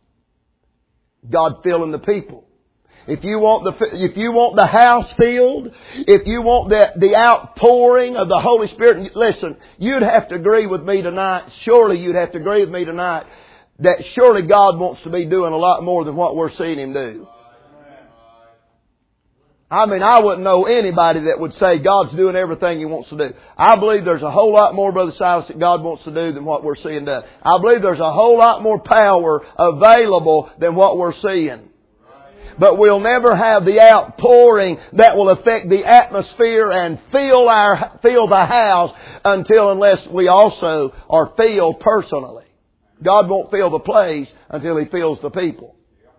Speaker 1: God filling the people. If you want the if you want the house filled, if you want the, the outpouring of the Holy Spirit, listen, you'd have to agree with me tonight. Surely you'd have to agree with me tonight that surely God wants to be doing a lot more than what we're seeing Him do. I mean, I wouldn't know anybody that would say God's doing everything He wants to do. I believe there's a whole lot more, Brother Silas, that God wants to do than what we're seeing done. I believe there's a whole lot more power available than what we're seeing. But we'll never have the outpouring that will affect the atmosphere and fill our fill the house until unless we also are filled personally. God won't fill the place until He fills the people.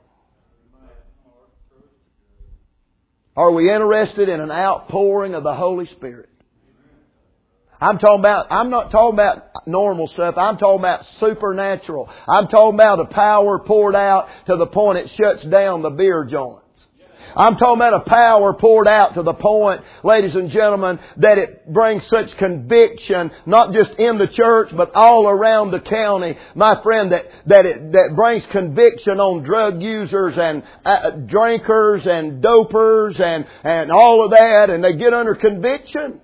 Speaker 1: Are we interested in an outpouring of the Holy Spirit? I'm talking about, I'm not talking about normal stuff. I'm talking about supernatural. I'm talking about a power poured out to the point it shuts down the beer joints. I'm talking about a power poured out to the point, ladies and gentlemen, that it brings such conviction, not just in the church, but all around the county. My friend, that, that it, that brings conviction on drug users and uh, drinkers and dopers and, and all of that, and they get under conviction.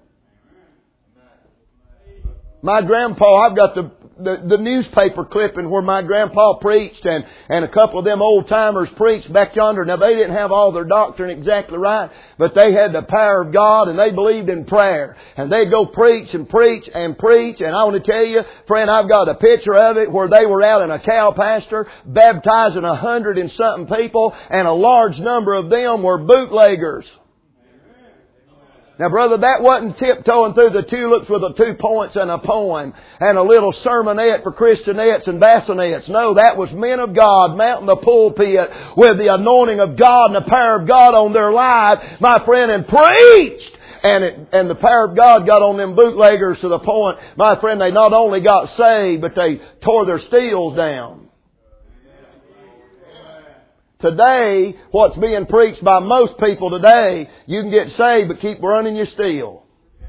Speaker 1: My grandpa, I've got the, the, the newspaper clipping where my grandpa preached and, and a couple of them old timers preached back yonder. Now they didn't have all their doctrine exactly right, but they had the power of God and they believed in prayer. And they'd go preach and preach and preach. And I want to tell you, friend, I've got a picture of it where they were out in a cow pasture baptizing a hundred and something people, and a large number of them were bootleggers. Now, brother, that wasn't tiptoeing through the tulips with the two points and a poem and a little sermonette for Christianettes and bassinets. No, that was men of God mounting the pulpit with the anointing of God and the power of God on their life, my friend, and preached. And it, and the power of God got on them bootleggers to the point, my friend, they not only got saved, but they tore their steels down. Today, what's being preached by most people today, you can get saved but keep running your steel.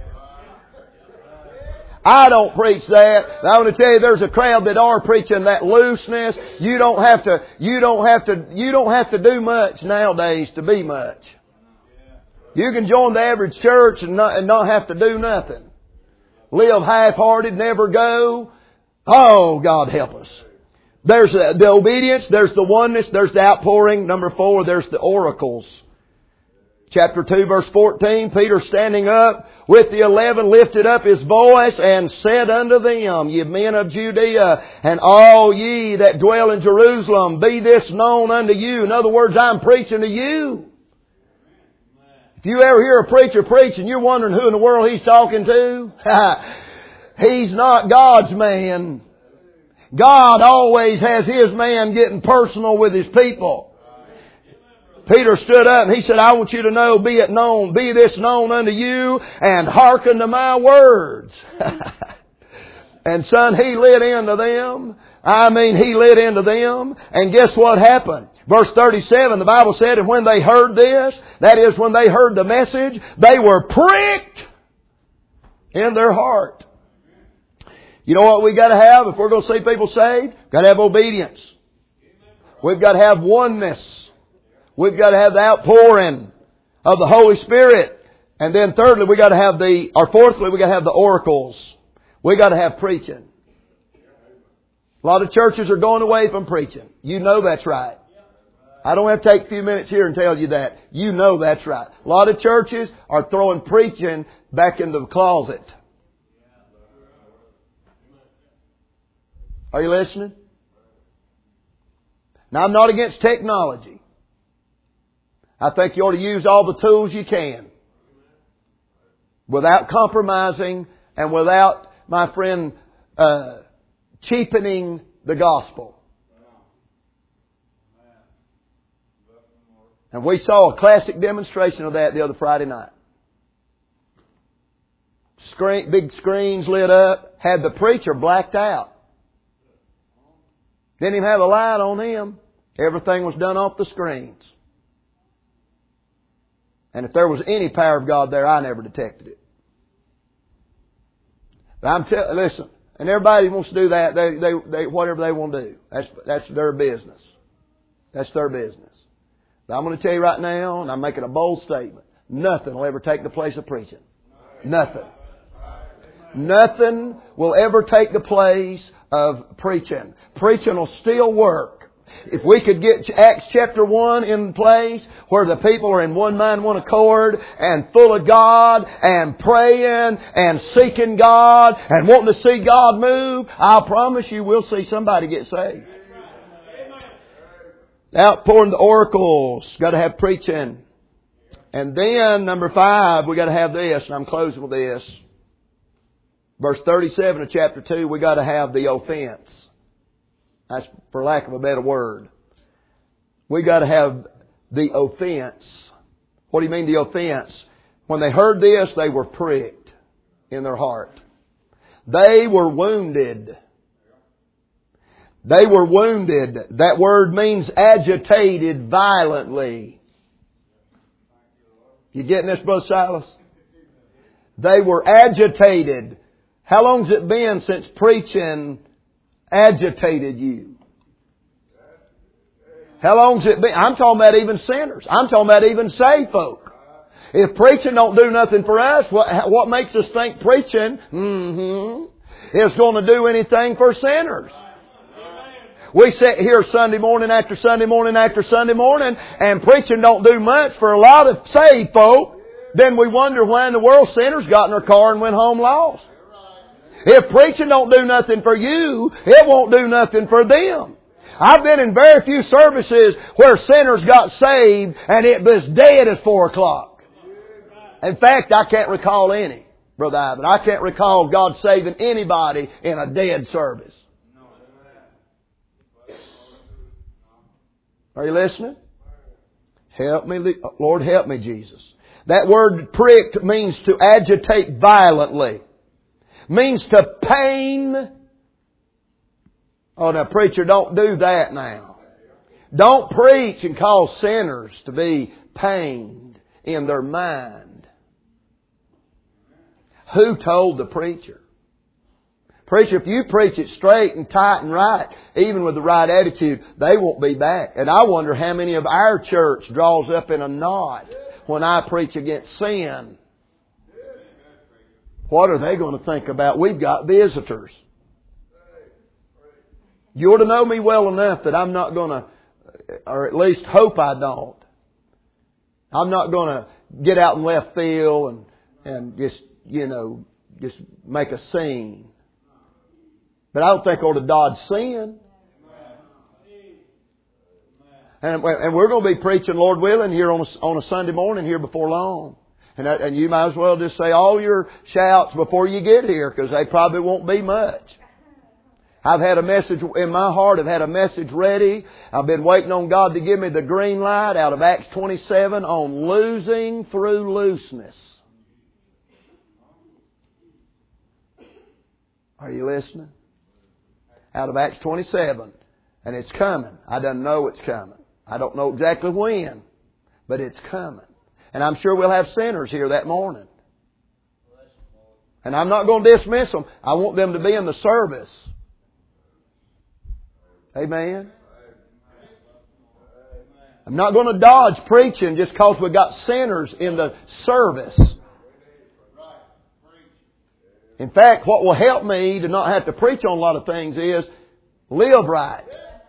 Speaker 1: I don't preach that. I want to tell you, there's a crowd that are preaching that looseness. You don't have to, you don't have to, you don't have to do much nowadays to be much. You can join the average church and not, and not have to do nothing. Live half-hearted, never go. Oh, God help us. There's the obedience, there's the oneness, there's the outpouring. Number four, there's the oracles. Chapter two, verse fourteen, Peter standing up with the eleven lifted up his voice and said unto them, Ye men of Judea, and all ye that dwell in Jerusalem, be this known unto you. In other words, I'm preaching to you. If you ever hear a preacher preach and you're wondering who in the world he's talking to, he's not God's man. God always has His man getting personal with His people. Peter stood up and he said, I want you to know, be it known, be this known unto you, and hearken to my words. And son, he lit into them. I mean, he lit into them. And guess what happened? Verse thirty-seven, the Bible said, and when they heard this, that is, when they heard the message, they were pricked in their heart. You know what we got to have if we're going to see people saved? Got to have obedience. We've got to have oneness. We've got to have the outpouring of the Holy Spirit. And then thirdly, we got to have the, or fourthly, we got to have the oracles. We got to have preaching. A lot of churches are going away from preaching. You know that's right. I don't have to take a few minutes here and tell you that. You know that's right. A lot of churches are throwing preaching back into the closet. Are you listening? Now, I'm not against technology. I think you ought to use all the tools you can without compromising and without, my friend, uh, cheapening the gospel. And we saw a classic demonstration of that the other Friday night. Screen, big screens lit up, had the preacher blacked out. Didn't even have a light on him. Everything was done off the screens. And if there was any power of God there, I never detected it. But I'm telling, listen, and everybody wants to do that. They, they, they, whatever they want to do. That's, that's their business. That's their business. But I'm going to tell you right now, and I'm making a bold statement, nothing will ever take the place of preaching. Nothing. Nothing will ever take the place of preaching. Preaching will still work. If we could get Acts chapter one in place where the people are in one mind, one accord and full of God and praying and seeking God and wanting to see God move, I promise you we'll see somebody get saved. Outpouring the oracles. Got to have preaching. And then number five, we got to have this, and I'm closing with this. Verse thirty-seven of chapter two, we got to have the offense. That's for lack of a better word. We got to have the offense. What do you mean the offense? When they heard this, they were pricked in their heart. They were wounded. They were wounded. That word means agitated violently. You getting this, Brother Silas? They were agitated. How long's it been since preaching agitated you? How long's it been? I'm talking about even sinners. I'm talking about even saved folk. If preaching don't do nothing for us, what, what makes us think preaching mm-hmm, is going to do anything for sinners? We sit here Sunday morning after Sunday morning after Sunday morning, and preaching don't do much for a lot of saved folk. Then we wonder why in the world sinners got in their car and went home lost. If preaching don't do nothing for you, it won't do nothing for them. I've been in very few services where sinners got saved and it was dead at four o'clock. In fact, I can't recall any, Brother Ivan. I can't recall God saving anybody in a dead service. Are you listening? Help me, Lord, help me, Jesus. That word pricked means to agitate violently. Means to pain. Oh, now, preacher, don't do that now. Don't preach and cause sinners to be pained in their mind. Who told the preacher? Preacher, if you preach it straight and tight and right, even with the right attitude, they won't be back. And I wonder how many of our church draws up in a knot when I preach against sin. What are they going to think about? We've got visitors. You ought to know me well enough that I'm not going to, or at least hope I don't. I'm not going to get out in left field and, and just, you know, just make a scene. But I don't think I ought to dodge sin. And, and we're going to be preaching, Lord willing, here on a, on a Sunday morning here before long. And, that, and you might as well just say all your shouts before you get here, because they probably won't be much. I've had a message in my heart. I've had a message ready. I've been waiting on God to give me the green light out of Acts twenty-seven on losing through looseness. Are you listening? Out of Acts twenty-seven. And it's coming. I don't know it's coming. I don't know exactly when. But it's coming. And I'm sure we'll have sinners here that morning. And I'm not going to dismiss them. I want them to be in the service. Amen. I'm not going to dodge preaching just because we've got sinners in the service. In fact, what will help me to not have to preach on a lot of things is live right.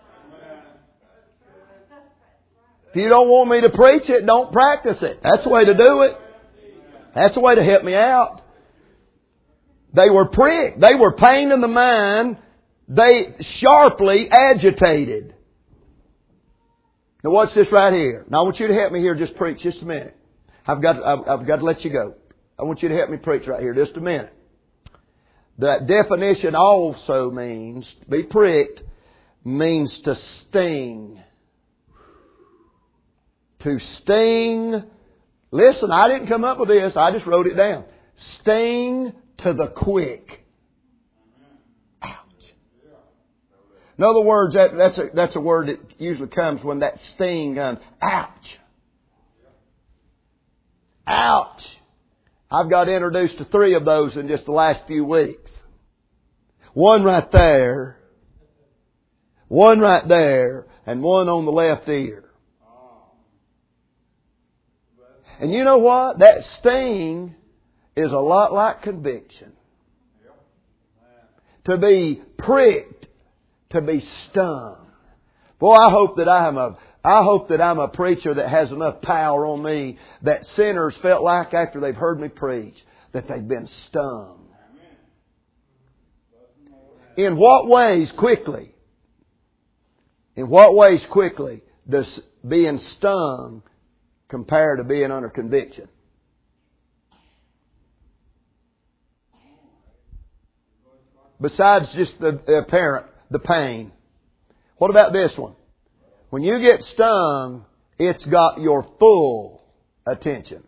Speaker 1: If you don't want me to preach it, don't practice it. That's the way to do it. That's the way to help me out. They were pricked. They were pained in the mind. They sharply agitated. Now watch this right here. Now I want you to help me here. Just preach just a minute. I've got, I've, I've got to let you go. I want you to help me preach right here just a minute. That definition also means, to be pricked, means to sting. To sting. Listen, I didn't come up with this. I just wrote it down. Sting to the quick. Ouch. In other words, that, that's, a, that's a word that usually comes when that sting comes. Ouch. Ouch. I've got introduced to three of those in just the last few weeks. One right there. One right there. And one on the left ear. And you know what? That sting is a lot like conviction. To be pricked, to be stung. Boy, I hope that I'm a I hope that I'm a preacher that has enough power on me that sinners felt like after they've heard me preach that they've been stung. In what ways quickly? In what ways quickly does being stung compare to being under conviction? Besides just the, the apparent, the pain. What about this one? When you get stung, it's got your full attention.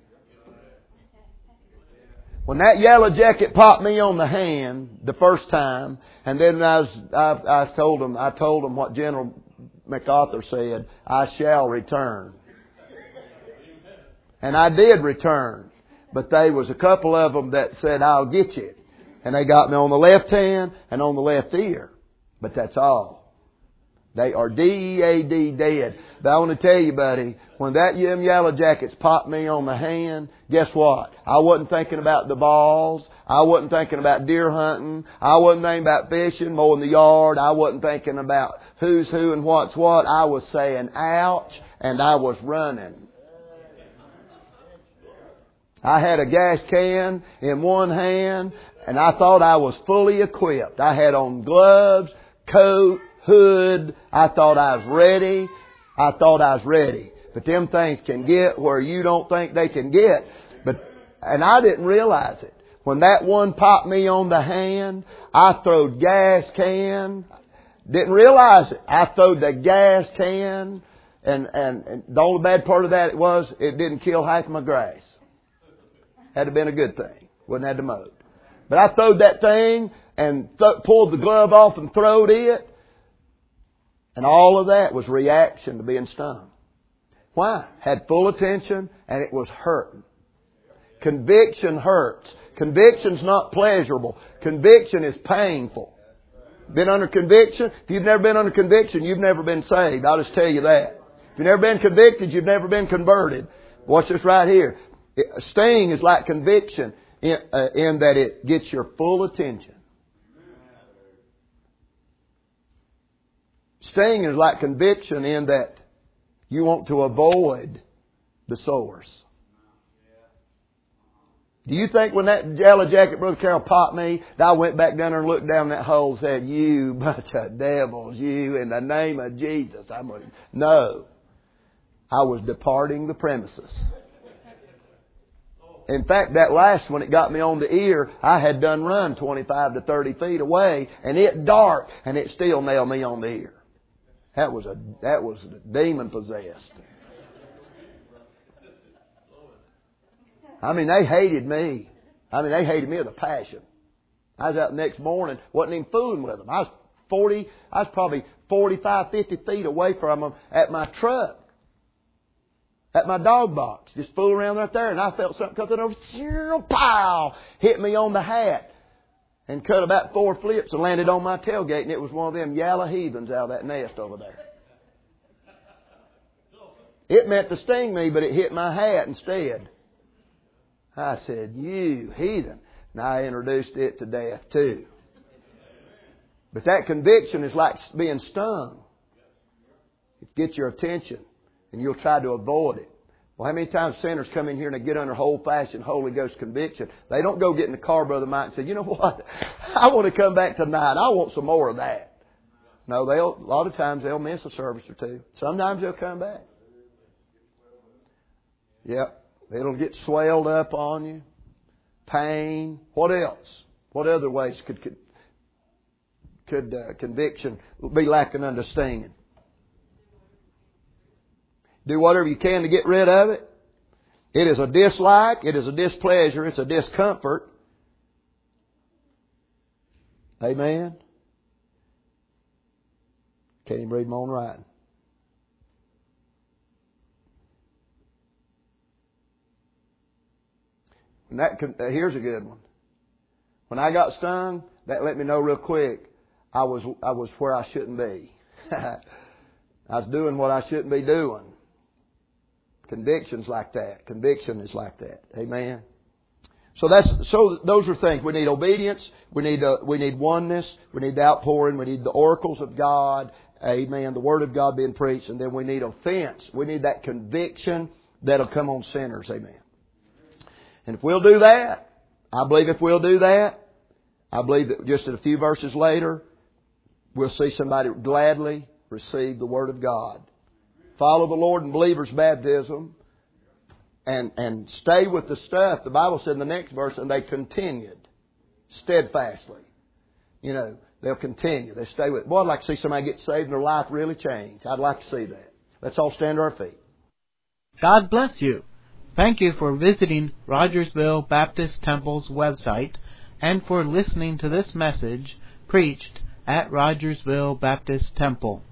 Speaker 1: When that yellow jacket popped me on the hand the first time, and then I was, I, I told him, I told him what General MacArthur said, I shall return. And I did return. But there was a couple of them that said, I'll get you. And they got me on the left hand and on the left ear. But that's all. They are D E A D, dead. But I want to tell you, buddy, when that them yellow jackets popped me on the hand, guess what? I wasn't thinking about the balls. I wasn't thinking about deer hunting. I wasn't thinking about fishing, mowing the yard. I wasn't thinking about who's who and what's what. I was saying, ouch, and I was running. I had a gas can in one hand, and I thought I was fully equipped. I had on gloves, coat, hood. I thought I was ready. I thought I was ready. But them things can get where you don't think they can get. But, and I didn't realize it. When that one popped me on the hand, I throwed gas can. Didn't realize it. I throwed the gas can, and, and, and the only bad part of that was it didn't kill half my grass. Had to been a good thing. Wouldn't have had to mow. But I throwed that thing and th- pulled the glove off and throwed it. And all of that was reaction to being stung. Why? Had full attention and it was hurting. Conviction hurts. Conviction's not pleasurable. Conviction is painful. Been under conviction? If you've never been under conviction, you've never been saved. I'll just tell you that. If you've never been convicted, you've never been converted. Watch this right here. A sting is like conviction in, uh, in that it gets your full attention. Sting is like conviction in that you want to avoid the source. Do you think when that yellow jacket, Brother Carroll, popped me, that I went back down there and looked down that hole and said, you bunch of devils, you, in the name of Jesus? I'm like, no. I was departing the premises. In fact, that last one, it got me on the ear. I had done run twenty-five to thirty feet away, and it dark, and it still nailed me on the ear. That was a that was demon possessed. I mean, they hated me. I mean, they hated me with a passion. I was out the next morning, wasn't even fooling with them. I was forty. I was probably forty-five, fifty feet away from them at my truck. At my dog box, just fooling around right there, and I felt something coming over, pow, hit me on the hat, and cut about four flips and landed on my tailgate, and it was one of them yellow heathens out of that nest over there. It meant to sting me, but it hit my hat instead. I said, you heathen. And I introduced it to death too. But that conviction is like being stung. It gets your attention. And you'll try to avoid it. Well, how many times sinners come in here and they get under old-fashioned Holy Ghost conviction? They don't go get in the car, Brother Mike, and say, you know what? I want to come back tonight. I want some more of that. No, they'll, a lot of times they'll miss a service or two. Sometimes they'll come back. Yep. It'll get swelled up on you. Pain. What else? What other ways could could, could uh, conviction be lacking under stinging? Do whatever you can to get rid of it. It is a dislike. It is a displeasure. It's a discomfort. Amen. Can't even read my own writing. And that, uh, here's a good one. When I got stung, that let me know real quick I was I was where I shouldn't be. I was doing what I shouldn't be doing. Conviction's like that. Conviction is like that. Amen. So that's so. Those are things we need: obedience. We need uh, we need oneness. We need the outpouring. We need the oracles of God. Amen. The Word of God being preached, and then we need offense. We need that conviction that'll come on sinners. Amen. And if we'll do that, I believe if we'll do that, I believe that just a few verses later, we'll see somebody gladly receive the Word of God. Follow the Lord in believer's baptism and, and stay with the stuff. The Bible said in the next verse, and they continued steadfastly. You know, they'll continue. They stay with it. Boy, I'd like to see somebody get saved and their life really change. I'd like to see that. Let's all stand to our feet.
Speaker 2: God bless you. Thank you for visiting Rogersville Baptist Temple's website and for listening to this message preached at Rogersville Baptist Temple.